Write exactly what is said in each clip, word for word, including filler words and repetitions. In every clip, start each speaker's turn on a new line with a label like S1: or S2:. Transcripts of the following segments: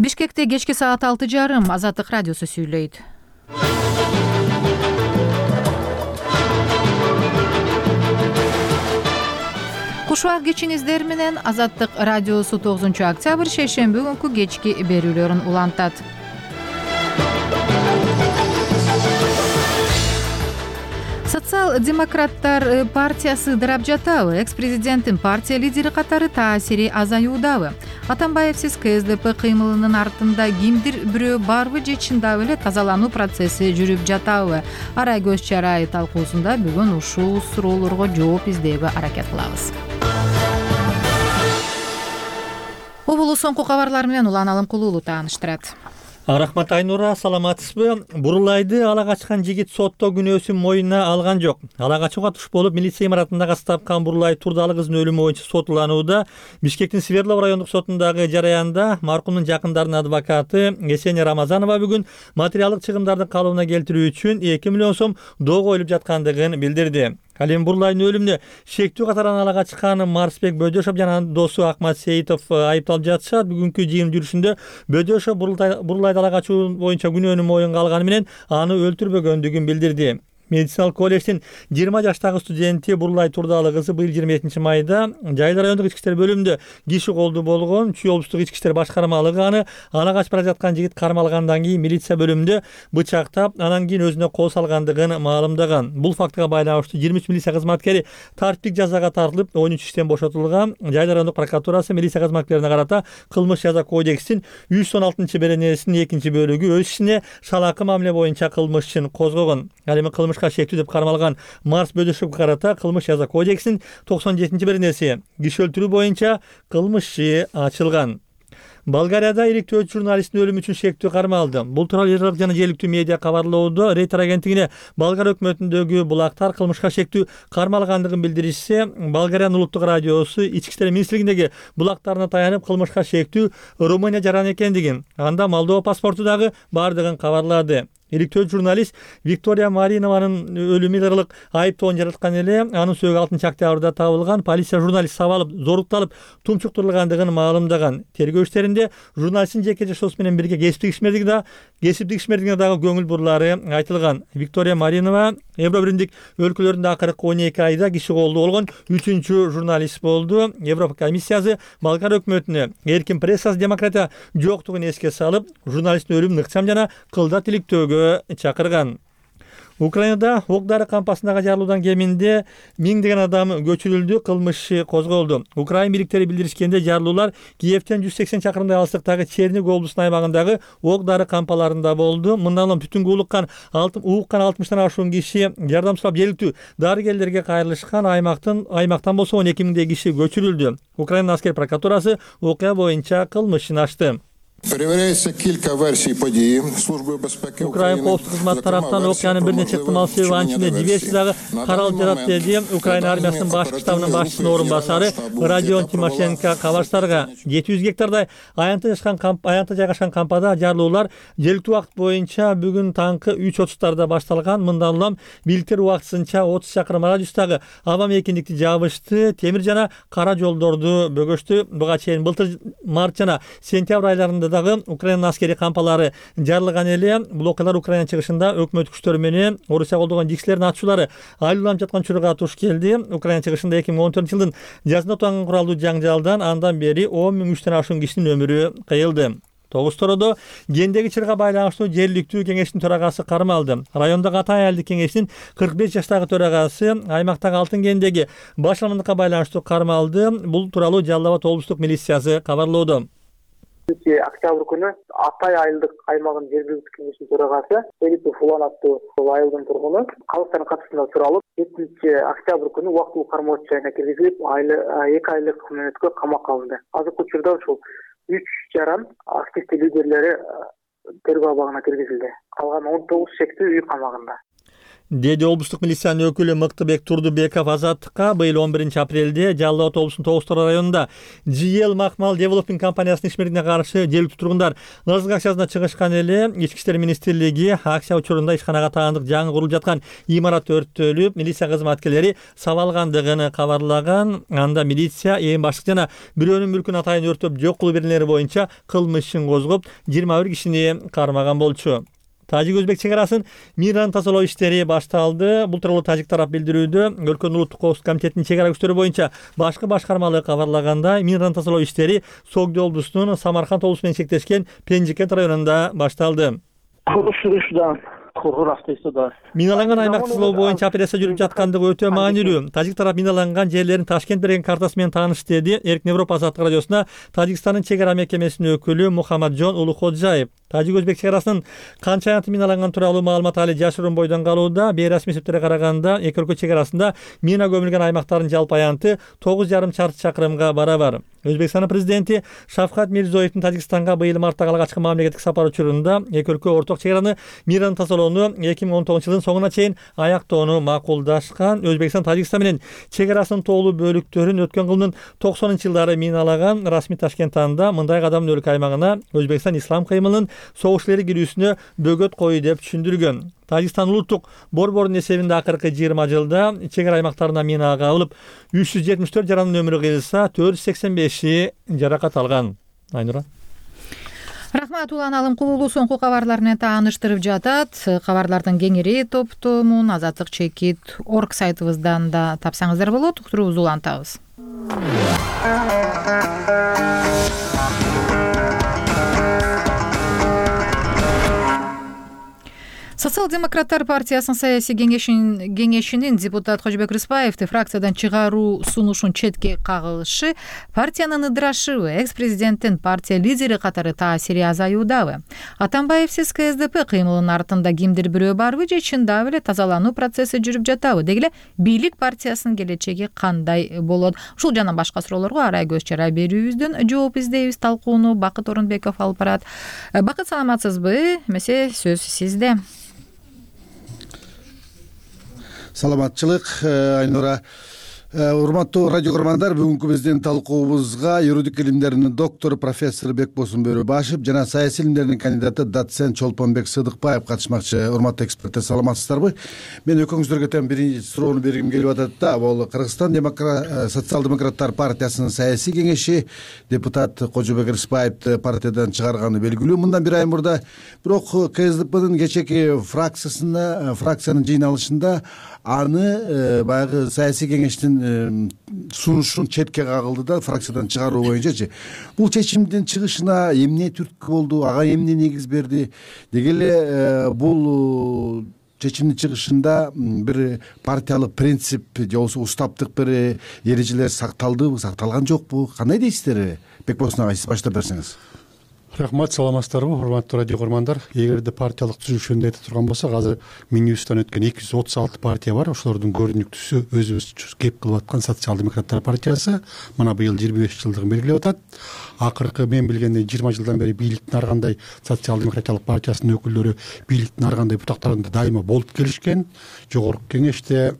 S1: Бишкекте кечки саат алты жарым Азаттык радиосу сүйлөйт. Кушуак кечиңиздер менен Азаттык радиосу тогузунчу октябрь шейшемби күнкү кечки берүүлөрүн улантат. Социал-демократтар партиясы дырап жатабы? Экс-президенттин партия лидери катары таасири азаюудабы? Атамбаевсиз КСДП кыймылынын артында кимдир бирөө барбы же чындап эле тазалануу процесси жүрүп жатабы? Ара көз чарай талкуусунда бүгүн ушул суроолорго жооп издөөгө аракет кылабыз. Обулу соңку кабарлар менен Улан Алымкулуулу тааныштырат.
S2: Рахмат Айнура, саламатсызбы? Бурулайды ала качкан жигит сотто күнөөсүн моюнуна алган жок. Ала качууга туш болуп милиция имаратында каз тапкан Бурулай Турдалы кыздын өлүмү боюнча сотуланууда. Бишкектин Свердлов райондук сотундагы жараянда маркумдун жакындарынын адвокаты Есения Рамазанова бүгүн материалдык чыгымдарды калыбына келтирүү үчүн эки миллион сом доо коюлуп жаткандыгын билдирди. Алим Бурулайдын өлүмүнө шектүү катаран ала качкан Марсбек Бөдөшов жана досу Акмат Сейитов айыпталып жатышат. Бүгүнкү жыйын жүрүшүндө Бөдөшов Бурулайды ала качуу боюнча күнөөнү моюнга алганы менен аны өлтүрбөгөндүгүн билдирди. Медициналык колледждин жыйырма жаштагы студенти Бурулай Турдалы кызы быйыл жыйырма экинчи майда Жайыл райондук ички иштер бөлүмүндө киши колду болгон. Чүй облустук ички иштер башкармалыгы аны ала качып бара жаткан жигит кармалгандан кийин милиция бөлүмүндө бычактап, анан кийин өзүнө кол салгандыгын маалымдаган. Бул фактыга байланыштуу жыйырма үч милиция кызматкери тартиптик жазага тартылып, он үч иштен бошотулган. Жайыл райондук прокуратурасы милиция кызматкерине карата кылмыш жаза кодексинин жүз он алтынчы беренесинин экинчи бөлүгү өз ишине шалакы мамиле боюнча кылмыш ишин козгогон. Ал эми кылмыш шектүү деп кармалган Марс Бөдөшовго карата кылмыш жаза кодексинин токсон жетинчи беренеси киши өлтүрүү боюнча кылмыш иши ачылган. Болгарияда иликтөөчү журналисттин өлүмү үчүн шектүү кармалды. Бул тууралуу жергиликтүү жана жергиликтүү медиа кабарлоодо. Рейтер агенттигине Болгар өкмөтүндөгү булактар кылмышка шектүү кармалгандыгын билдиришсе, Болгариянын улуттук радиосу ички иштер министрлигиндеги булактарына таянып кылмышка шектүү Румыния жаран экендигин, анда Молдова паспорту дагы бардыгын кабарлады. Иликтөөчү журналист Виктория Маринованын өлүмү ырлык айыптоон жараткан эле, анын сөөгү алтынчы октябрда табылган. Полиция журналист сабалып, зорукталып, тумчуктурулгандыгын маалымдаган. Тергөө иштеринде журналисттин жеке жашоосу менен бирге кесиптик ишмердиги да, кесиптик ишмердигине дагы көңүл бурлары айтылган. Виктория Маринова Евро биримдик өлкөлөрүндө акыркы он эки айда киши колдуу болгон үчүнчү журналист болду. Европа комиссиясы Болгар өкмөтүнө эркин прессасы демократия жоктугун эске салып, журналисттин өлүмүн ыкчам жана кылдат иликтөөгө чакырган. Украинада ок-дары кампасындагы жарылуудан кеминде миңдеген адам көчүрүлдү, кылмыш козголду. Украин бийликтери билдиришкенде жарылуулар Киевтен жүз сексен чакырымдай алыстыктагы Чернигов облусунун аймагындагы ок-дары кампаларында болду. Мындан улам түтүнгө улуккан ууккан алтымыштан ашуун киши жардам сурап жергиликтүү дарыгерлерге кайрылышкан. Аймактын аймактан болсо он эки миңдей киши көчүрүлдү. Украин аскер прокуратурасы окуя боюнча кылмыш ишин ачты.
S3: Перевіряється кілька версій події. Службою безпеки
S2: України коопсуздук кызматы тараптан окуянын бир нече ыктымал себеби анчында диверсия дагы каралып жатат деди Украина армиясынын башкы штабынын башчысынын орун басары Родион Тимошенко кабарчыларга. жети жүз гектардай аянтта жайгашкан камп аянтта жайгашкан кампада жарылуулар жергиликтүү убакыт боюнча бүгүн таңкы үч отуздарда башталган. Мындан улам бийликтер убактысынча отуз чакырым радиустагы аба мейкиндикти жабышты, темир жана кара жолдорду бөгөштү. Буга чейин былтыр март жана сентябрь айларында дагы Украина аскери кампалары жарылган эле. Бул окуялар Украина чыгышында өкмөт күчтөрү менен Орусия колдогон жикшилердин атчулары айлууланып жаткан учурга туш келди. Украина чыгышында эки миң он төртүнчү жылдын жазында отунган куралдуу жаңжалдан андан бери он миң үчтөн ашуун кишинин өмүрү кыйылды. Тогуз тоrodо гендеги чырга байланыштуу жергиликтүү кеңештин төрагасы кармалды. Райондогу ата аялдык кеңештин кырк беш жаштагы төрагасы аймактагы алтын гендеги башламандыкка байланыштуу кармалды. Бул тууралуу Жалал Абад облустук милициясы кабарлоодо.
S4: Октябрь күнү Атай айылдык аймагынын жергиликтүү кеңешинин төрагасы Филиппов Улан аттуу айылдын тургуну калктардын катышында суралып, жетинчи октябрь күнү убактылуу кармоо жайына киргизилип, эки айлык мөөнөткө камакка алынды. Азыркы учурда ушул үч жаран активдүү лидерлери тергөө абагына киргизилди. Калган он тогуз шектүү үй камагында.
S2: деди облустук милициянын өкүлү Мыктыбек Турдубеков Азаттыкка быйыл он биринчи апрелде Жалал Абад облусунун Тоғыз Торой районунда джи эл Макмал Девелопинг компаниясынын ишмерине каршы жергиликтүү тургундар ыргызык акчасына чыгышкан эле Ички иштер министрлиги акча учурунда ишканага таандык жаңы курулуп жаткан имарат өрттөлүп, милиция кызматкерлери сабалгандыгын кабарлаган. Анда милиция ээн баштык жана бирөөнүн мүлкүн атайын өртөп жок кылуу беренелери боюнча кылмыш ишин козгоп, жыйырма бир кишини кармаган болчу. Тажик-өзбек чек арасын мыйран тазалоо иштери башталды. Бул тууралуу тажик тарап билдирүүдө өлкөнүн улуттук коопсуздук комитетинин чек ара күчтөрү боюнча башкы башкармалыгы кабарлагандай, мыйран тазалоо иштери Согди облусунун Самарканд облусу менен чектешкен Пенжикент районунда башталды. Миналанган аймак тазалоо боюнча операция жүрүп жаткандыгы өтө маанилүү. Тажик тарап миналанган жерлерин Ташкент берген картасы менен тааныш, деди Эркин Европа азаттык радиосуна Тажикстандын чек ара мекемесинин өкүлү Мухаммаджон Улукходжаев. Тажик-өзбек чек арасын канча аянты миналанган тууралуу маалымат али жашыруун бойдон калууда. Бейрасмий эсептерге караганда эки өлкө чек арасында мина көмүлгөн аймактардын жалпы аянты тогуз жарым чарчы чакырымга барабар. Өзбекстандын президенти Шавкат Мирзиёевдин Тажикстанга быйыл мартта алгачкы мамлекеттик сапары учурунда эки өлкө орток чек араны мыйран тазалоону эки миң он тогузунчу жылдын соңуна чейин аяктоону макулдашкан. Өзбекстан Тажикстан менен чек арасынын тоолуу бөлүктөрүн өткөн кылымдын токсонунчу жылдары миналаган. Расмий Ташкенттанда мындай кадамдын өлкө аймагына Өзбекстан ислам кыймылынын согуш ээлери кирүүсүнө бөгөт кою деп түшүндүргөн. Тажикстан улуттук борборунун эсебинде акыркы жыйырма жылда чек ара аймактарына мина кабылып, үч жүз жетимиш төрт жарандын өмүрү кыйылса, төрт жүз сексен беши жаракат алган. Айнура.
S1: Рахмат, Улан Алымкулуу соңку кабарлар менен тааныштырып жатат. Кабарлардын кеңири топтомун азаттык чекит орг сайтыбыздан да тапсаңыздар болот. Уктуруубузду улантабыз. Социал-демократтар партиясынын саясий кеңешинин депутат Кожобек Рыспаевди фракциядан чыгаруу сунушун четке кагышы партиянын ыдырашыбы, экс-президенттин партия лидери катары таасири азаюудабы? Атамбаевсиз ка эс де пе кыймылынын артында кимдир бирөө барбы же чындап эле тазалануу процесси жүрүп жатабы? Деги эле бийлик партиясынын келечеги кандай болот? Ушул жана башка суроолорго арай көз чара берүүбүздөн жооп издейбиз. Талкууну Бакыт Орунбеков алып барат. Бакыт, саламатсызбы? Месе сөз сизде.
S5: Саламатчылык, Айнура. Урматтуу радио көрөрмандар, бүгүнкү биздин талкуубузга юридик илимдеринин доктору профессор Бекбосун Бөрөбашев жана саясий илимдеринин кандидаты доцент Чолпонбек Сыдыкбаев катышмакчы. Урматтуу эксперттер, саламатсыздарбы? Мен экөөңүздөргө тең биринчи суроону бергим келип атат да. Бул Кыргызстан социал-демократтар партиясынын саясий кеңеши депутат Кожобек Рыспаевди партиядан чыгарганы белгилүү. Мындан бир ай мурда бирок ка эс де пенин кечеки фракциясына, фракциянын жыйналышында аны баягы саясий кеңештин сунушун четке кагылды да, фракциядан чыгаруу боюнчачы. Бул чечимдин чыгышына эмне түрткү болду, ага эмне негиз берди? Деги эле бул чечимдин чыгышында бир партиялык принцип же болбосо устаптык бир эрежелер сакталдыбы, сакталган жокпу? Кандай дейсиздер? Бекбосын агай, сиз баштап берсеңиз.
S6: Рахмат, саламатсыздарбы, урматтуу радио көрөрмандар. Эгерде партиялык түзүлүш жөнүндө айта турган болсок, азыр миңибизден өткөн эки жүз отуз алты партия бар. Ошолордун көрүнүктүүсү өзүбүз кеп кылып аткан социал-демократтар партиясы. Мына быйыл жыйырма беш жылдыгын белгилеп атат. Акыркы мен билгендей жыйырма жылдан бери бийликтин ар кандай социал-демократиялык партиясынын өкүлдөрү бийликтин ар кандай бутактарында дайыма болуп келишкен. Жогорку кеңеште,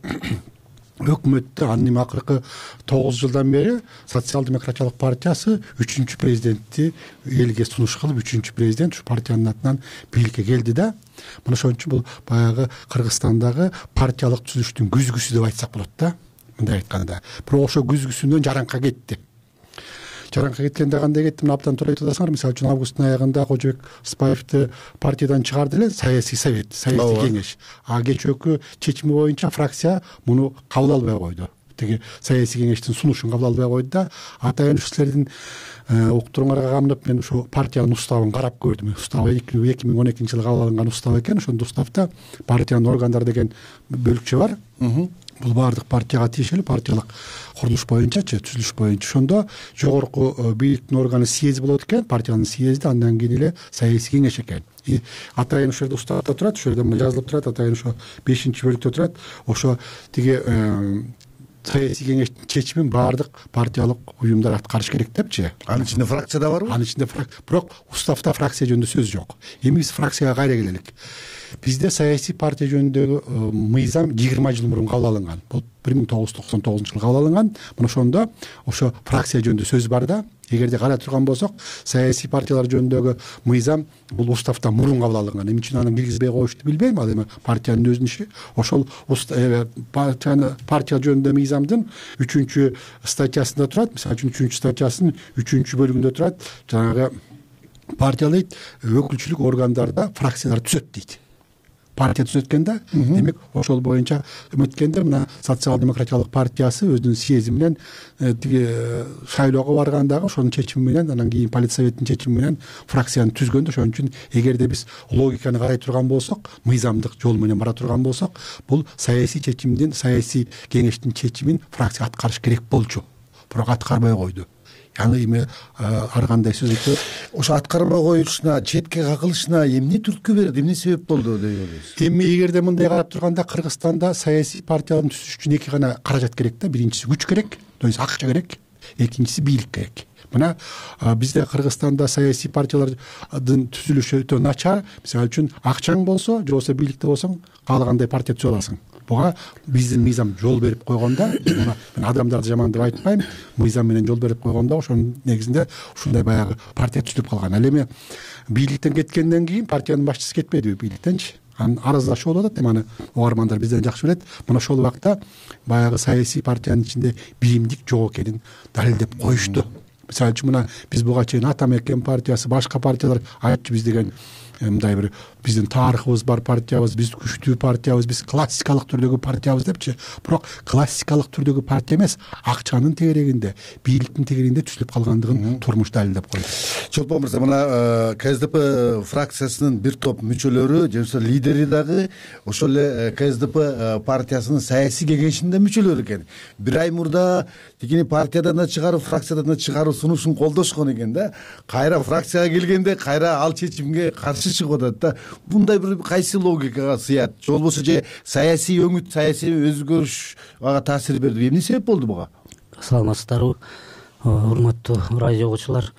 S6: өкмөттө, анын эми акыркы тогуз жылдан бери социал-демократиялык партиясы үчүнчү президентти элге сунуш кылып, үчүнчү президент ушу партиянын атынан бийликке келди да. Мына ошон үчүн бул баягы Кыргызстандагы партиялык түзүлүштүн күзгүсү деп айтсак болот да. Мындай айтканда, бирок ошо күзгүсүнөн жаранка кетти. Жаранка кеткенде кандай кетти? Мына абдан туура айтып атасыңар. Мисалы үчүн августтун аягында Кожобек Рыспаевди партиядан чыгарды эле саясий совет, саясий кеңеш. А кечээкү чечими боюнча фракция муну кабыл албай койду. Теги саясий кеңештин сунушун кабыл албай койду да. Атайын ушу силердин уктуруңарга камынып мен ушу партиянын уставын карап көрдүм. Устабы эки миң он экинчи жылы кабыл алынган устав экен. Ошондо уставда партиянын органдары деген бөлүкчө бар. Бул баардык партияга тиешелүү, партиялык курулуш боюнчачы, түзүлүш боюнча. Ошондо жогорку бийликтин органы съезд болот экен, партиянын съезди, андан кийин эле саясий кеңеш экен. Атайын ошол жерде уставда турат, ошол жерде жазылып турат, атайын ошо бешинчи бөлүктө турат. Ошо тиги саясий кеңештин чечимин баардык партиялык уюмдар аткарыш керек депчи.
S5: Анын ичинде фракция да барбы?
S6: Анын ичинде бирок уставда фракция жөнүндө сөз жок. Эми биз фракцияга кайра келелик. Бизде саясий партия жөнүндөгү мыйзам жыйырма жыл мурун кабыл алынган. Бул бир миң тогуз жүз токсон тогузунчу жылы кабыл алынган. Мына ошондо ошо фракция жөнүндө сөз бар да. Эгерде карай турган болсок, саясий партиялар жөнүндөгү мыйзам бул уставдан мурун кабыл алынган. Эмне үчүн аны киргизбей коюшту билбейм. Ал эми партиянын өзүнүн иши. Ошол партия партия жөнүндө мыйзамдын үчүнчү статьясында турат. Мисалы үчүн үчүнчү статьясынын үчүнчү бөлүгүндө турат. Жанагы партиялык өкүлчүлүк органдарда фракциялар түзөт дейт. Партия түзөткөндө, демек ошол боюнча өткөндө мына социал демократиялык партиясы өзүнүн съезди менен тиги шайлоого баргандагы ошонун чечими менен, анан кийин политсоветтин чечими менен фракцияны түзгөндө. Ошон үчүн эгерде биз логиканы карай турган болсок, мыйзамдык жол менен бара турган болсок, бул саясий чечимдин, саясий кеңештин чечимин фракция аткарыш керек болчу. Бирок аткарбай койду. Яны эми ар кандай сөз айтып,
S5: ошо аткарбай коюшуна, четке какылышына эмне түрткү берет, эмне себеп болду деп ойлойсуз?
S6: Эми эгерде мындай карап турганда, Кыргызстанда саясий партияларды түзүш үчүн эки гана каражат керек да. Биринчиси күч керек, то есть акча керек. Экинчиси бийлик керек. Мына бизде Кыргызстанда саясий партиялардын түзүлүшү өтө начар. Мисалы үчүн акчаң болсо, же болбосо бийликте болсоң, каалагандай партия түзө аласың. Буга биздин мыйзам жол берип койгондо, мен адамдарды жаман деп айтпайм, мыйзам менен жол берип койгондо ошонун негизинде ушундай баягы партия түзүлүп калган. Ал эми бийликтен кеткенден кийин партиянын башчысы кетпедиби бийликтенчи? Анын араздашуу болуп атат. Эми угармандар бизден жакшы билет. Мына ошол убакта баягы саясий партиянын ичинде биримдик жок экенин далилдеп коюшту. Мисалы үчүн мына биз буга чейин Ата Мекен партиясы, башка партиялар айтчу биз деген мындай бир биздин тарыхыбыз бар партиябыз, биз күчтүү партиябыз, биз классикалык түрдөгү партиябыз депчи. Бирок классикалык түрдөгү партия эмес, акчанын тегерегинде, бийликтин тегерегинде түзүлүп калгандыгын турмуш далилдеп койду.
S5: Чолпон мырза, мына КСДП фракциясынын бир топ мүчөлөрү, же болбосо лидери дагы ошол эле КСДП партиясынын саясий кеңешинде мүчөлөр экен. Бир ай мурда тигини партиядан да чыгарып, фракциядан да чыгаруу сунушун колдошкон экен да. Кайра фракцияга келгенде кайра ал чечимге каршы чыгып атат да. Мындай бир кайсы логикага сыят? Же болбосо же саясий өңүт, саясий өзгөрүш ага таасир берди? Эмне себеп болду буга?
S7: Саламатсыздарбы, урматтуу радио угуучулар.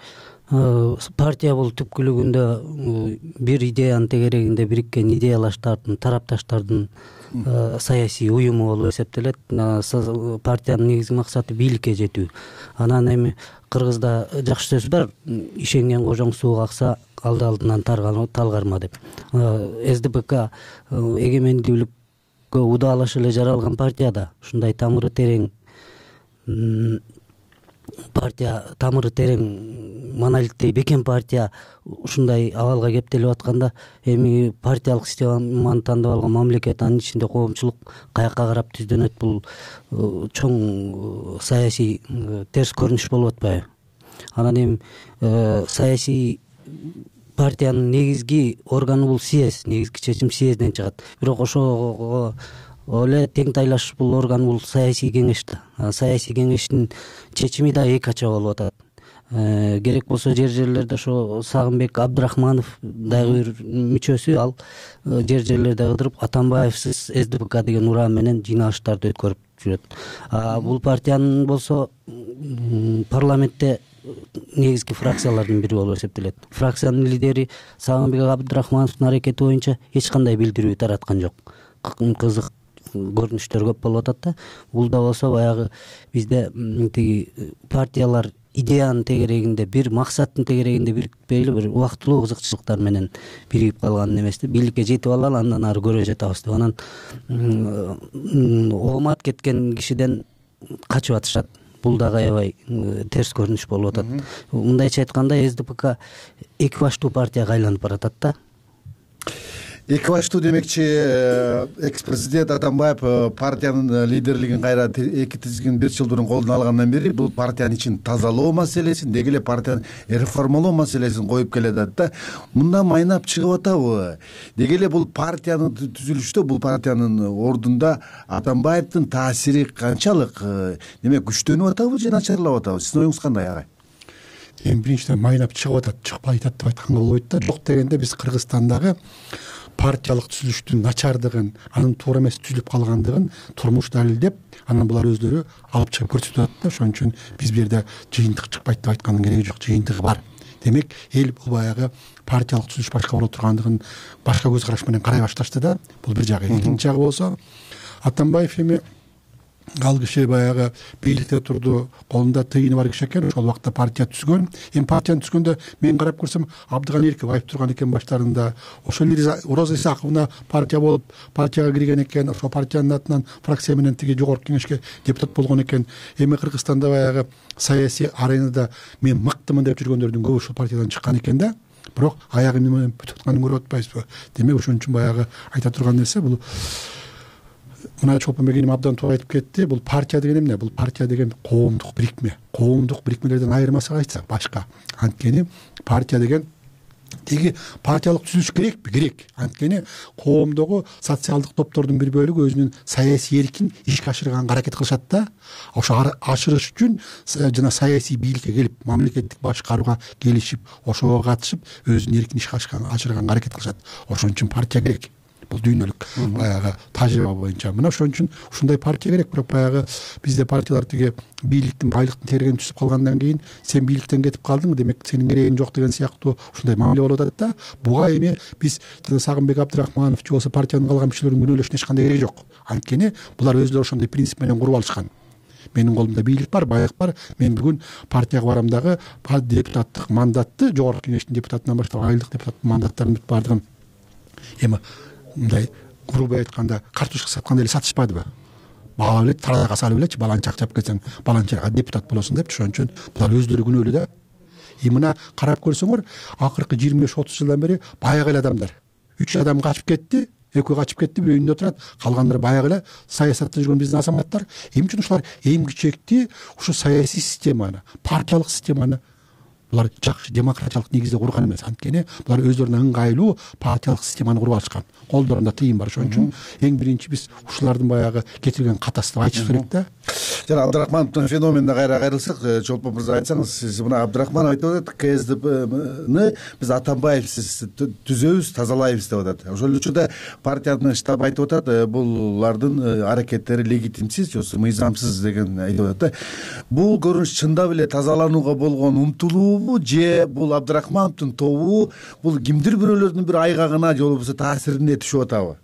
S7: Партия бул түпкүлүгүндө бир идеянын тегерегинде бириккен идеялаштардын, тарапташтардын саясий уюму болуп эсептелет. Партиянын негизги максаты бийликке жетүү. Анан эми Кыргызда жакшы сөз бар, ишенген кожоң сууга акса, алды алдынан талгарма деп. СДПК эгемендүүлүккө удаалашы эле жаралган партия да, ушундай тамыры терең партия, тамыры терең монолиттей бекен партия ушундай абалга кептелип атканда, эми партиялык системаны тандап алган мамлекет, анын ичинде коомчулук каякка карап түздөнөт, бул чоң саясий терс көрүнүш болуп атпайбы? Анан эми саясий партиянын негизги органы бул съезд, негизги чечим съезден чыгат. Бирок ошого эле тең тайлаш бул орган бул саясий кеңеш да. Саясий кеңештин чечими да эки ача болуп атат. Керек болсо жер жерлерде ошо Сагынбек Абдрахманов дагы бир мүчөсү, ал жер жерлерде кыдырып Атамбаевсиз СДПК деген урам менен жыйналыштарды өткөрүп жүрөт. Бул партиянын болсо парламентте негизги фракциялардын бири болуп эсептелет. Фракциянын лидери Сагынбек Абдрахмановдун аракети боюнча эч кандай билдирүү тараткан жок. Кызык көрүнүштөр көп болуп атат да. Бул да болсо баягы бизде тиги партиялар идеянын тегерегинде, бир максаттын тегерегинде бирикпей эле бир убактылуу кызыкчылыктар менен биригип калган эмес да. Бийликке жетип алалы, андан ары көрө жатабыз деп. Анан оомат кеткен кишиден качып атышат. Бул дагы аябай терс көрүнүш болуп атат. Мындайча айтканда, СДПК эки баштуу партияга айланып баратат да.
S5: Эки баштуу демекчи, экс-президент Атамбаев партиянын лидерлигин кайра эки тизгин бир жыл бурун колуна алгандан бери бул партиянын ичин тазалоо маселесин, деги эле партияны реформалоо маселесин коюп келатат да. Мындан майнап чыгып атабы? Деги эле бул партиянын түзүлүштө, бул партиянын ордунда Атамбаевдин таасири канчалык? Демек күчтөнүп атабы же начарлап атабы? Сиздин оюңуз кандай агай?
S6: эми биринчиден майнап чыгып атат, чыкпай атат деп айтканга болбойт да. Жок дегенде биз Кыргызстандагы партиялык түзүлүштүн начардыгын, анын туура эмес түзүлүп калгандыгын турмуш далилдеп, анан булар өзлөрү алып чыгып көрсөтүп атат да. Ошон үчүн биз бул жерде жыйынтык чыкпайт деп айткандын кереги жок, жыйынтыгы бар. Демек эл бул баягы партиялык түзүлүш башка боло тургандыгын башка көз караш менен карай башташты да. Бул бир жагы. Экинчи жагы болсо, Атамбаев эми ал киши баягы бийликте турду, колунда тыйыны бар киши экен, ошол убакта партия түзгөн. Эми партияны түзгөндө мен карап көрсөм, Абдыган Эркебаев турган экен баштарында. Ошол Роза Исаковна партия болуп, партияга кирген экен, ошол партиянын атынан фракция менен тиги жогорку кеңешке депутат болгон экен. Эми Кыргызстанда баягы саясий аренада мен мыктымын деп жүргөндөрдүн көбү ошол партиядан чыккан экен да. Бирок аягы эмне менен бүтүп атканын көрүп атпайбызбы? Демек ошон үчүн баягы айта турган нерсе бул, мына Чолпонбек абдан туура айтып кетти. Бул партия деген эмне? Бул партия деген коомдук бирикме. Коомдук бирикмелерден айырмасы кайсы? Башка. Анткени партия деген тиги партиялык түзүлүш керекпи? Керек. Анткени коомдогу социалдык топтордун бир бөлүгү өзүнүн саясий эркин ишке ашырганга аракет кылышат да. Ошо ашырыш үчүн жана саясий бийликке келип, мамлекеттик башкарууга келишип, ошого катышып, өзүнүн эркин ишке ашырганга аракет кылышат. Ошон үчүн партия керек. Бул дүйнөлүк баягы тажрыйба боюнча. Мына ошон үчүн ушундай партия керек. Бирок баягы бизде партиялар тиги бийликтин байлыктын тергени түзүп калгандан кийин сен бийликтен кетип калдың, демек сенин керегиң жок деген сыяктуу ушундай мамиле болуп атат да. Буга эми биз Сагынбек Абдрахманов же болбосо партиянын калган мүчөлөрүнүн күнөөлөшүнө эч кандай кереги жок. Анткени булар өзлөрү ошондой принцип менен куруп алышкан. Менин колумда бийлик бар, байлык бар. Мен бүгүн партияга барам дагы депутаттык мандатты, жогорку кеңештин депутатынан баштап айлык депутаттын мандаттарын бүтүп бардыгын эми мындай грубо айтканда картошка саткандай эле сатышпадыбы? Баалап эле таразага салып элечи, баланча акчап келсең баланчага депутат болосуң депчи. Ошон үчүн булар өздөрү күнөөлүү да. И мына карап көрсөңөр, акыркы жыйырма беш отуз жылдан бери баягы эле адамдар. үч адам качып кетти, экөө качып кетти, бирөө үйүндө отурат, калгандары баягы эле саясатта жүргөн биздин азаматтар. Эмне үчүн ушулар эң кичекти ушу саясий системаны, партиялык системаны булар жакшы демократиялык негизде курган эмес. Анткени булар өздөрүнө ыңгайлуу партиялык системаны куруп алышкан. Колдорунда тыйын бар. Ошон үчүн эң биринчи биз ушулардын баягы кетирген катасы деп айтыш керек да.
S5: Жана Абдрахмановдун феноменине кайра кайрылсак, Чолпон мырза айтсаңыз, сиз мына Абдрахманов айтып атат, КСДПны биз Атамбаевсиз түзөбүз, тазалайбыз деп атат. Ошол учурда партиянын штабы айтып атат, булардын аракеттери легитимсиз, же мыйзамсыз деген айтып атат да. Бул көрүнүш чындап эле тазаланууга болгон умтулуубу же бул Абдрахмановдун тобу бул кимдир бирөөлөрдүн бир айгагына же болбосо таасирине түшүп атабы?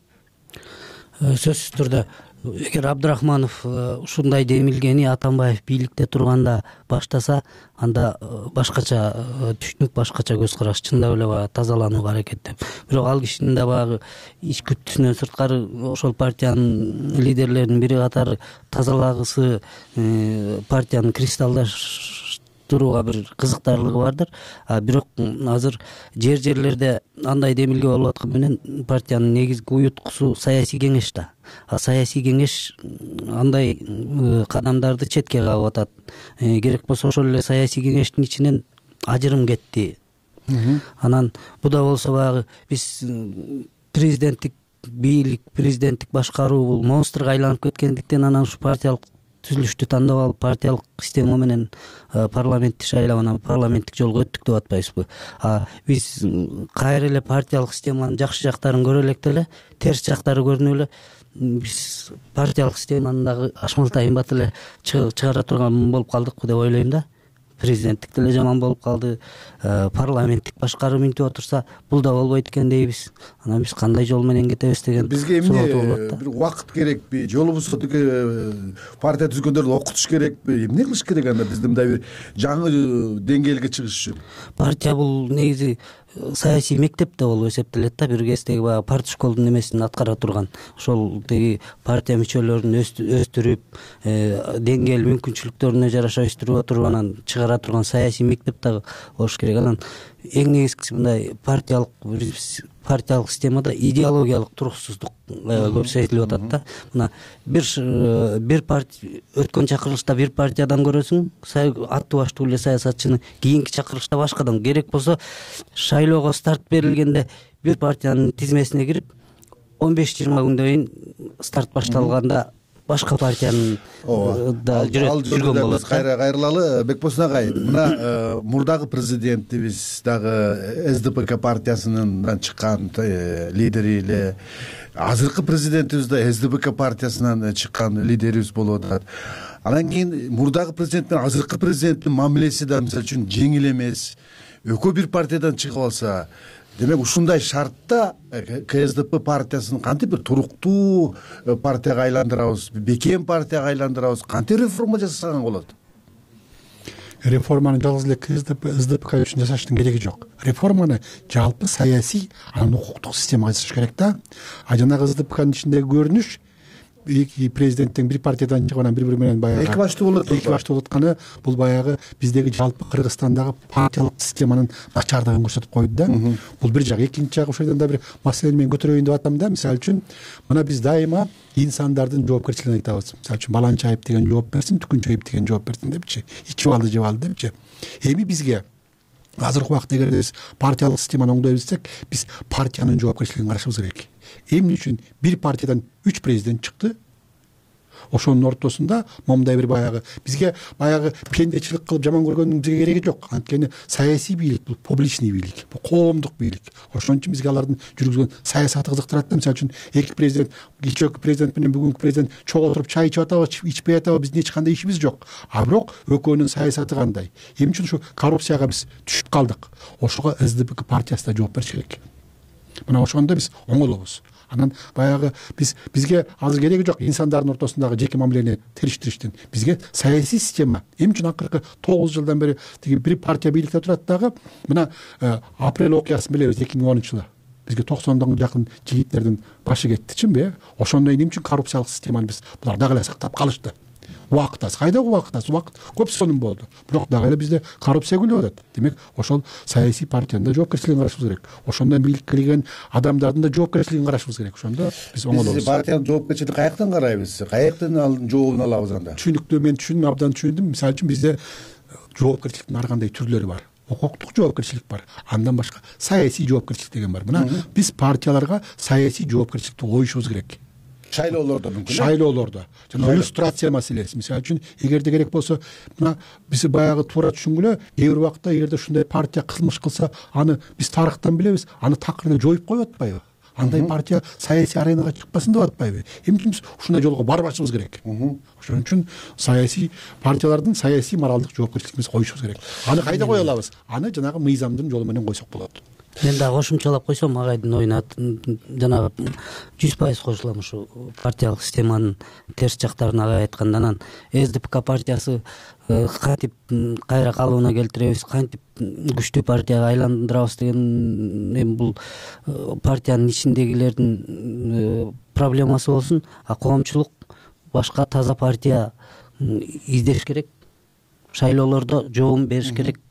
S7: Сөзсүз түрдө эгер Абдрахманов ушундай демилгени Атамбаев бийликте турганда баштаса, анда башкача түшүнүк, башкача көз караш, чындап эле баягы тазаланууга аракеттеп. Бирок ал кишинин да баягы ич күттүсүнөн сырткары ошол партиянын лидерлеринин бири катары тазалагысы, партияны кристалдаштырууга бир кызыктарлыгы бардыр. Бирок азыр жер жерлерде андай демилге болуп аткан менен партиянын негизги уюткусу саясий кеңеш да. Саясий кеңеш андай кадамдарды четке кагып атат. Керек болсо ошол эле саясий кеңештин ичинен ажырым кетти. Анан буда болсо баягы биз президенттик бийлик, президенттик башкаруу бул монстрга айланып кеткендиктен анан ушу партиялык түзүлүштү тандап алып, партиялык система менен парламентти шайлап, анан парламенттик жолго өттүк деп атпайбызбы? Биз кайра эле партиялык системанын жакшы жактарын көрө элек деле, терс жактары көрүнүп эле биз партиялык системаны дагы ашмалтайын бат эле чыгара турган болуп калдыкпы деп ойлойм да. Президенттик деле жаман болуп калды, парламенттик башкаруу минтип отурса бул да болбойт экен дейбиз. Анан биз кандай жол менен кетебиз деген
S5: бизге эмне бир убакыт керекпи же болбосо тиги партия түзгөндөрдү окутуш керекпи, эмне кылыш керек анда бизде мындай бир жаңы деңгээлге чыгыш үчүн? Партия
S7: бул негизи саясий мектеп да болуп эсептелет да, бир кездеги баягы партшколдун эмесин аткара турган. Ошол тиги партия мүчөлөрүн өстүрүп, деңгээл мүмкүнчүлүктөрүнө жараша өстүрүп отуруп анан чыгара турган саясий мектеп да болуш керек. Анан эң негизгиси мындай партиялык партиялык системада идеологиялык туруксуздук көп сезилип атат да. Мына бир бир партия өткөн чакырылышта бир партиядан көрөсүң, аттуу баштуу эле саясатчыны, кийинки чакырылышта башкадан. Керек болсо шайлоого старт берилгенде бир партиянын тизмесине кирип он беш жыйырма күндөн кийин старт башталганда башка партиянын да жүргөн болот.
S5: Кайра кайрылалы Бекбосын агай, мына мурдагы президентибиз дагы СДПК партиясынан чыккан лидери эле, азыркы президентибиз да СДПК партиясынан чыккан лидерибиз болуп атат. Анан кийин мурдагы президент менен азыркы президенттин мамилеси да мисалы үчүн жеңил эмес. Экөө бир партиядан чыгып алса, демек ушундай шартта КСДП партиясын кантип бир туруктуу партияга айландырабыз, бекем партияга айландырабыз, кантип реформа жасасаң болот?
S6: Реформаны жалгыз эле КСДП, СДПК үчүн жасаштын кереги жок. Реформаны жалпы саясий, анан укуктук системага жасаш керек да. А жанагы СДПКнын ичиндеги көрүнүш эки президенттен бир партиядан чыгып анан бири-бири менен баягы
S5: эки баштуу болот.
S6: Эки баштуу болуп атканы бул баягы биздеги жалпы Кыргызстандагы партиялык системанын начардыгын көрсөтүп койду да. Бул бир жак. Экинчи жагы ошол жерден да бир маселени мен көтөрөйүн деп атам да. Мисалы үчүн мына биз дайыма инсандардын жоопкерчилигин айтабыз. Мисалы үчүн баланча айып деген жооп берсин, түкүнчү айып деген жооп берсин депчи, ичип алды, жеп алды депчи. Эми бизге азыркы убакытта эгер биз партиялык системаны оңдой билсек, биз партиянын жоопкерчилигин карашыбыз керек. Эмне үчүн бир партиядан үч президент чыкты? Ошонун ортосунда момундай бир баягы бизге баягы пендечилик кылып жаман көргөндүн бизге кереги жок. Анткени саясий бийлик бул публичный бийлик, бул коомдук бийлик. Ошон үчүн бизге алардын жүргүзгөн саясаты кызыктырат да. Мисалы үчүн эки президент, кечээки президент менен бүгүнкү президент чогуу отуруп чай ичип атабы, ичпей атабы, биздин эч кандай ишибиз жок. А бирок экөөнүн саясаты кандай? Эмне үчүн ушу коррупцияга биз түшүп калдык? Ошого СДПК партиясы да жооп бериш керек. Мына ошондо биз оңолобуз. Анан баягы биз бизге азыр кереги жок инсандардын ортосундагы жеке мамилени териштириштин. Бизге саясий система. Эмне үчүн акыркы тогуз жылдан бери тиги бир партия бийликте турат дагы мына апрель окуясын билебиз эки миң онунчу жылы. Бизге токсондон жакын жигиттердин башы кетти, чынбы э? Ошондой эмне үчүн коррупциялык системаны биз булар дагы эле сактап калышты. Убакыт аз, кайдагы убакыт аз, убакыт көп сонун болду. Бирок дагы эле бизде коррупция күлүп атат. Демек, ошол саясий партиянын да жоопкерчилигин карашыбыз керек. Ошондон бийликке келген адамдардын да жоопкерчилигин карашыбыз керек. Ошондо биз оңолобуз. Биз партиянын жоопкерчилигин каяктан карайбыз? Каяктан алын жообун алабыз анда? Түшүнүктүү, мен түшүндүм, абдан түшүндүм. Мисалы үчүн бизде жоопкерчиликтин ар кандай түрлөрү бар. Укуктук жоопкерчилик бар. Андан башка саясий жоопкерчилик деген бар. Мына биз партияларга саясий жоопкерчиликти коюшубуз керек. Шайлоолордо мүмкүн. Шайлоолордо. Жана иллюстрация маселеси. Мисалы үчүн, эгерде керек болсо, мына биз баягы туура түшүнгүлө, кээ бир убакта эгерде ушундай партия кылмыш кылса, аны биз тарыхтан билебиз, аны такыр эле жоюп коюп атпайбы? Андай партия саясий аренага чыкпасын деп атпайбы? Эмне үчүн биз ушундай жолго барбашыбыз керек? Ошон үчүн саясий партиялардын саясий моралдык жоопкерчилигин биз коюшубуз керек. Аны кайда кое алабыз? Аны жанагы мыйзамдын жолу менен койсок болот.
S7: Мен дагы кошумчалап койсом, агайдын оюна жанагы жүз пайыз кошулам. Ушу партиялык системанын терс жактарын агай айтканда, анан СДПК партиясы кантип кайра калыбына келтиребиз, кантип күчтүү партияга айландырабыз деген эми бул партиянын ичиндегилердин проблемасы болсун. А коомчулук башка таза партия издеш керек. Шайлоолордо жообун бериш керек.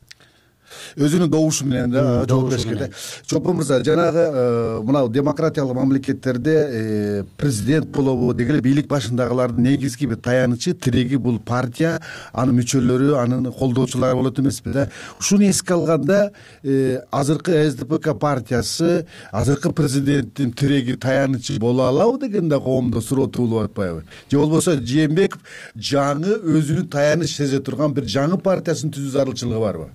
S5: Өзүнүн добушу менен да жооп бериш керек. Чолпон мырза, жанагы мына демократиялык мамлекеттерде президент болобу дегеле бийлик башындагылардын негизги бир таянычы, тиреги бул партия, анын мүчөлөрү, анын колдоочулары болот эмеспи да. Ушуну эске алганда азыркы СДПК партиясы азыркы президенттин тиреги, таянычы боло алабы деген да коомдо суроо туулуп атпайбы? Же болбосо Жээнбеков жаңы өзүнүн таяныч сезе турган бир жаңы партиясын түзүү зарылчылыгы барбы?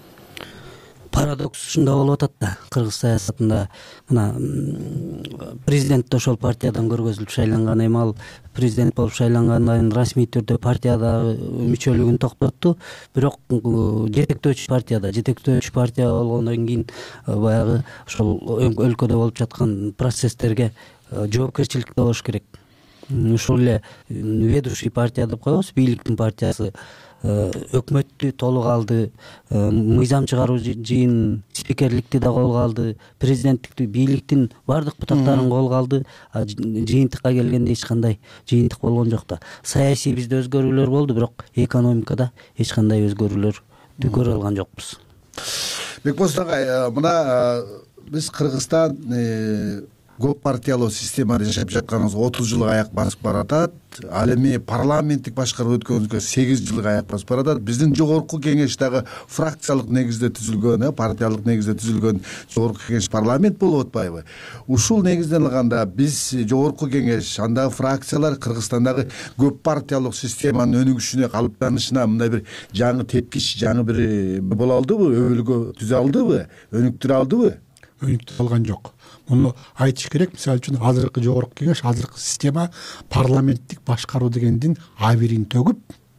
S7: Парадокс ушунда болуп атат да. Кыргыз саясатында мына президент да ошол партиядан көргөзүлүп шайланган, эми ал президент болуп шайлангандан кийин расмий түрдө партияда мүчөлүгүн токтотту. Бирок жетектөөчү партияда, жетектөөчү партия болгондон кийин баягы ошол өлкөдө болуп жаткан процесстерге жоопкерчилик да болуш керек. Ушул эле ведущий партия деп коебуз, бийликтин партиясы өкмөттү толук алды, мыйзам чыгаруу жыйын спикерликти да колго алды, президенттикти, бийликтин баардык бутактарын колго алды. Жыйынтыкка келгенде эч кандай жыйынтык болгон жок да. Саясий бизде өзгөрүүлөр болду, бирок экономикада эч кандай өзгөрүүлөрдү көрө алган жокпуз.
S5: Бекбосын агай, мына биз Кыргызстан көп партиялуу системада жашап жатканыбызга отуз жылга аяк басып баратат. Ал эми парламенттик башкаруу өткөнүбүзгө сегиз жылга аяк басып баратат. Биздин жогорку кеңеш дагы фракциялык негизде түзүлгөн, партиялык негизде түзүлгөн жогорку кеңеш парламент болуп атпайбы? Ушул негизден алганда биз жогорку кеңеш, андагы фракциялар Кыргызстандагы көп партиялык системанын өнүгүшүнө, калыптанышына мындай бир жаңы тепкич, жаңы бир боло алдыбы, өбөлгө түзө алдыбы, өнүктүрө алдыбы?
S6: Өнүктүрө алган жок. Муну айтыш керек. Мисалы үчүн азыркы жогорку кеңеш, азыркы система парламенттик башкаруу дегендин абийирин төгүп,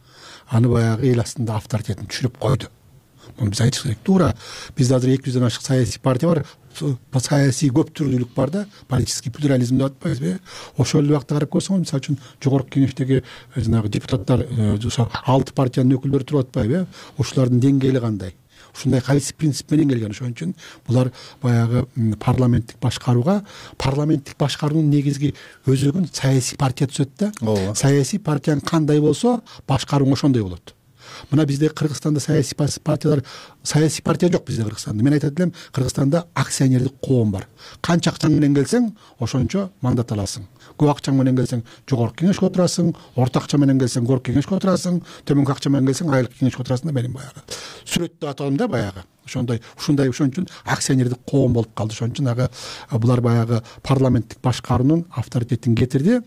S6: аны баягы эл астында авторитетин түшүрүп койду. Муну биз айтыш керек. Туура. Бизде азыр эки жүздөн ашык саясий партия бар. Саясий көп түрдүүлүк бар да, политический плюрализм деп атпайбызбы? Ошол убакта карап көрсөңүз, мисалы үчүн жогорку кеңештеги жанагы депутаттар, ошо алты партиянын өкүлдөрү туруп атпайбы? Ушулардын деңгээли кандай? Ушундай кайсы принцип менен келген. Ошон үчүн булар баягы парламенттик башкарууга, парламенттик башкаруунун негизги өзөгүн саясий партия түзөт да. Саясий партияң кандай болсо, башкарууң ошондой болот. Мына бизде Кыргызстанда саясий партиялар, саясий партия жок бизде Кыргызстанда. Мен айтат элем, Кыргызстанда акционердик коом бар. Канча акчаң менен келсең, ошончо мандат аласың. Көп акчаң менен келсең, жогорку кеңешке отурасың, орто акча менен келсең, горку кеңешке отурасың, төмөнкү акча менен келсең, айылдык кеңешке отурасың да. Менин баягы сүрөттө аталым да баягы. Ошондой, ушундай ошон үчүн акционердик коом болуп калды. Ошон үчүн ага булар баягы парламенттик башкаруунун авторитетин кетирди.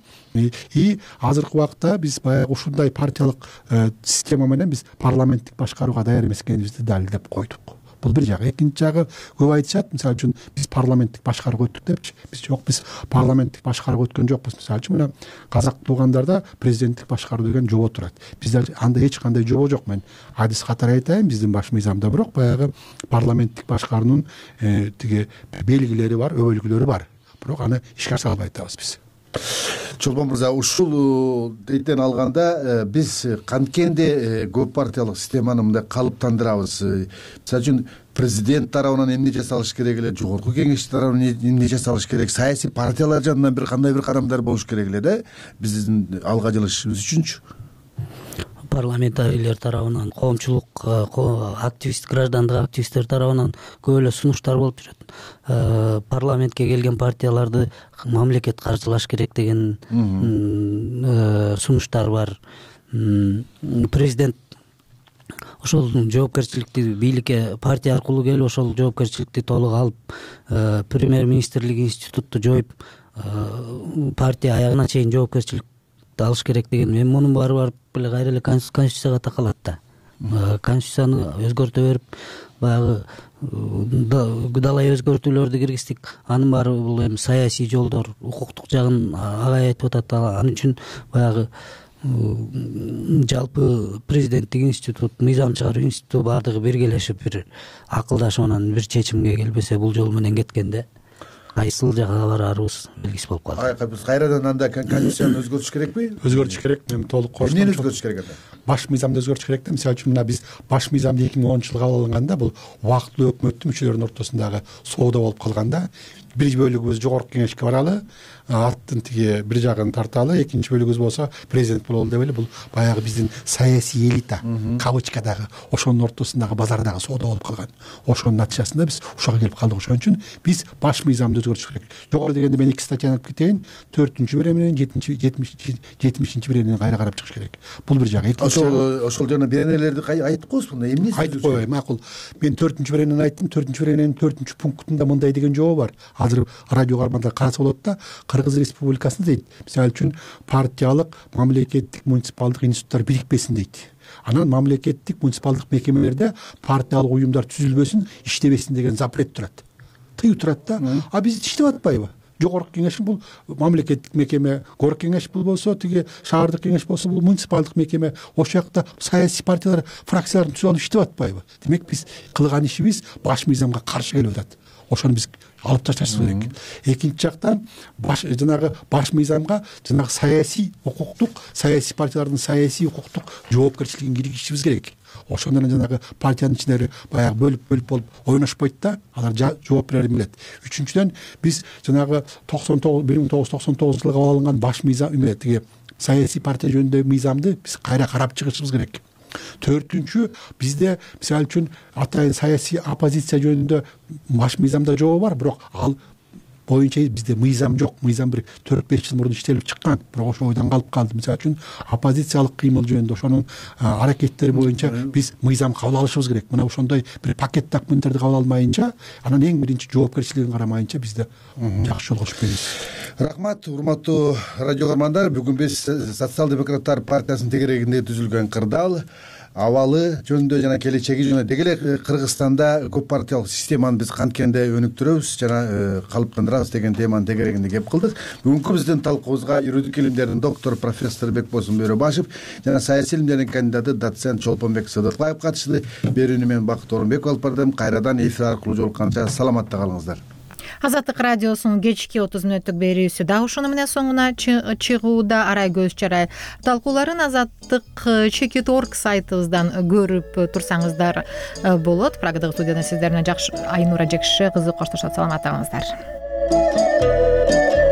S6: И азыркы убакта биз баягы ушундай партиялык система менен биз парламенттик башкарууга даяр эмес экенибизди далилдеп койдук. Бул бир жагы. Экинчи жагы, көп айтышат, мисалы үчүн биз парламенттик башкарууга өттүк депчи. Биз жок, биз парламенттик башкарууга өткөн жокпуз. Мисалы үчүн мына казак туугандарда президенттик башкаруу деген жобо турат. Бизде анда эч кандай жобо жок. Мен адис катары айтайын, биздин баш мыйзамда бирок баягы парламенттик башкаруунун тиги белгилери бар, өбөлгүлөрү бар. Бирок аны ишке ашырбай атабыз биз.
S5: Чолпон мырза, ушул дейтен алганда биз канткенде көп партиялык системаны мындай калыптандырабыз? Мисалы үчүн президент тарабынан эмне жасалыш керек эле, жогорку кеңеш тарабынан эмне жасалыш керек, саясий партиялар жанынан бир кандай бир кадамдар болуш керек эле да биздин алга жылышыбыз үчүнчү?
S7: Парламентарийлер тарабынан, коомчулук, активист, граждандык активисттер тарабынан көп эле сунуштар болуп жүрөт. Парламентке келген партияларды мамлекет каржылаш керек деген сунуштар бар. Президент ошол жоопкерчиликти бийликке партия аркылуу келип, ошол жоопкерчиликти толук алып, премьер-министрлик институтту жоюп, партия аягына чейин жоопкерчилик алыш керек деген. Мен мунун баары барып эле кайра эле конституцияга такалат да. Конституцияны өзгөртө берип, баягы далай өзгөртүүлөрдү киргиздик. Анын баары бул эми саясий жолдор, укуктук жагын агай айтып атат. Ал үчүн баягы жалпы президенттик институт, мыйзам чыгаруу институту баардыгы биргелешип бир акылдашып анан бир чечимге келбесе бул жол менен кеткенде кайсыл жакка барарыбыз белгисиз болуп калды.
S5: Биз кайрадан анда конституцияны өзгөртүш керекпи?
S6: Өзгөртүш керек. Мен толук коштум.
S5: Эмнени өзгөртүш керек анда?
S6: Баш мыйзамды өзгөртүш керек да. Мисалы үчүн мына биз баш мыйзамды эки миң онунчу жылы кабыл алганда бул убактылуу өкмөттүн мүчөлөрүнүн ортосундагы соода болуп калганда, бир бөлүгүбүз жогорку кеңешке баралы, аттын тиги бир жагын тарталы, экинчи бөлүгүбүз болсо президент бололу деп эле бул баягы биздин саясий элита кавычкадагы ошонун ортосундагы базардагы соода болуп калган. Ошонун натыйжасында биз ушага келип калдык. Ошон үчүн биз баш мыйзамды өзгөртүш керек. Жогору дегенде мен эки статьяны алып кетейин. төртүнчү бир менен жетимишинчи бир менен кайра карап чыгыш керек. Бул бир жагы.
S5: Ошол ошол жана беренелерди айтып коебуз, мында эмне
S6: айтып коебуз? Макул. Мен төртүнчү беренени айттым. төртүнчү берененин төртүнчү пунктунда мындай деген жобо бар. Азыр радио карманда караса болот да. Кыргыз Республикасында дейт, мисалы үчүн партиялык, мамлекеттик, муниципалдык институттар бирикпесин дейт. Анан мамлекеттик, муниципалдык мекемелерде партиялык уюмдар түзүлбөсүн, иштебесин деген запрет турат. Тыюу турат да. А биз иштеп атпайбы? Жогорку кеңеш бул мамлекеттик мекеме, горку кеңеш бул болсо, тиги шаардык кеңеш болсо бул муниципалдык мекеме. Ошол жакта саясий партиялар, фракциялардын түзүп алып иштеп атпайбы? Демек биз кылган ишибиз баш мыйзамга каршы келип атат. Ошону биз алып ташташыбыз керек. Экинчи жактан баш жанагы баш мыйзамга жанагы саясий укуктук, саясий партиялардын саясий укуктук жоопкерчилигин киргизишибиз керек. Ошондон кийин жанагы партиянын ичинде баягы бөлүп-бөлүп болуп ойношпойт да, алар жооп бере билет. Үчүнчүдөн биз жанагы токсон тогуз бир миң тогуз жүз токсон тогуз жылы кабыл алынган баш мыйзам эмне тиги саясий партия жөнүндөгү мыйзамды биз кайра карап чыгышыбыз керек. Төртүнчү, бизде мисалы үчүн атайын саясий оппозиция жөнүндө баш мыйзамда жобо бар, бирок ал боюнча бизде мыйзам жок. Мыйзам бир төрт беш жыл мурун иштелип чыккан, бирок ошол ойдон калып калды. Мисалы үчүн оппозициялык кыймыл жөнүндө ошонун аракеттери боюнча биз мыйзам кабыл алышыбыз керек. Мына ошондой бир пакет документтерди кабыл алмайынча, анан эң биринчи жоопкерчилигин карамайынча бизде жакшы жолго чыгып кетебиз.
S5: Рахмат, урматтуу радио көрөрмандар. Бүгүн биз Социал демократтар партиясынын тегерегинде түзүлгөн кырдаал абалы жөнүндө жана келечеги жөнүндө деги эле Кыргызстанда көп партиялык системаны биз канткенде өнүктүрөбүз жана калыптандырабыз деген теманын тегерегинде кеп кылдык. Бүгүнкү биздин талкуубузга юридик илимдердин доктору профессор Бекбосун Бөрөбашев жана саясий илимдердин кандидаты доцент Чолпонбек Сыдыкбаев катышты. Берүүнү мен Бакыт Орунбеков алып бардым. Кайрадан эфир аркылуу жолукканча саламатта калыңыздар.
S1: Азаттык радиосунун кечки отуз мүнөттүк берүүсү да ушуну менен соңуна чыгууда. Арай көз чарай талкууларын Азаттык чекит орг сайтыбыздан көрүп турсаңыздар болот. Прагадагы студияда сиздер менен Айнура Жекше кызы коштошот. Саламатта калыңыздар.